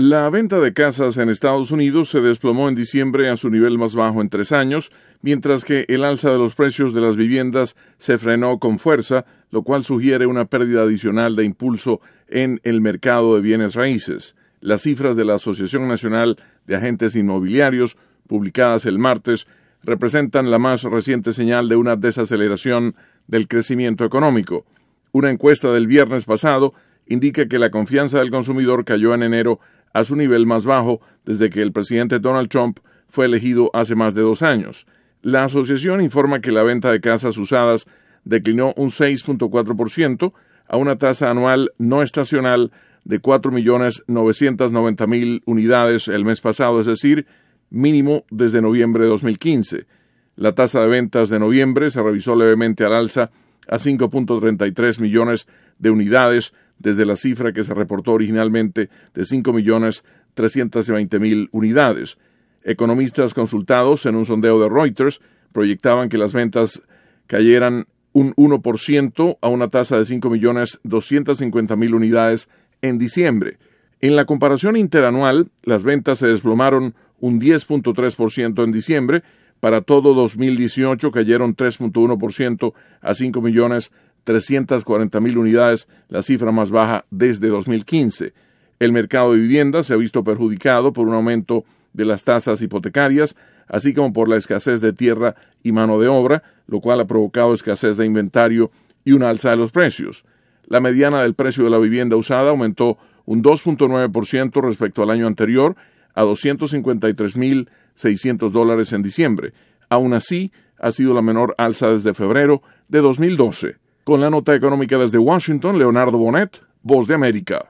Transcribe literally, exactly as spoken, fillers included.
La venta de casas en Estados Unidos se desplomó en diciembre a su nivel más bajo en tres años, mientras que el alza de los precios de las viviendas se frenó con fuerza, lo cual sugiere una pérdida adicional de impulso en el mercado de bienes raíces. Las cifras de la Asociación Nacional de Agentes Inmobiliarios, publicadas el martes, representan la más reciente señal de una desaceleración del crecimiento económico. Una encuesta del viernes pasado indica que la confianza del consumidor cayó en enero a su nivel más bajo desde que el presidente Donald Trump fue elegido hace más de dos años. La asociación informa que la venta de casas usadas declinó un seis punto cuatro por ciento a una tasa anual no estacional de cuatro millones novecientos noventa mil unidades el mes pasado, es decir, mínimo desde noviembre de dos mil quince. La tasa de ventas de noviembre se revisó levemente al alza a cinco punto treinta y tres millones de unidades desde la cifra que se reportó originalmente de cinco millones trescientos veinte mil unidades. Economistas consultados en un sondeo de Reuters proyectaban que las ventas cayeran un uno por ciento a una tasa de cinco millones doscientos cincuenta mil unidades en diciembre. En la comparación interanual, las ventas se desplomaron un diez punto tres por ciento en diciembre. Para todo dos mil dieciocho cayeron tres punto uno por ciento a cinco millones trescientos cuarenta mil unidades, la cifra más baja desde dos mil quince. El mercado de vivienda se ha visto perjudicado por un aumento de las tasas hipotecarias, así como por la escasez de tierra y mano de obra, lo cual ha provocado escasez de inventario y una alza de los precios. La mediana del precio de la vivienda usada aumentó un dos punto nueve por ciento respecto al año anterior, a doscientos cincuenta y tres mil seiscientos dólares en diciembre. Aún así, ha sido la menor alza desde febrero de dos mil doce. Con la nota económica desde Washington, Leonardo Bonet, Voz de América.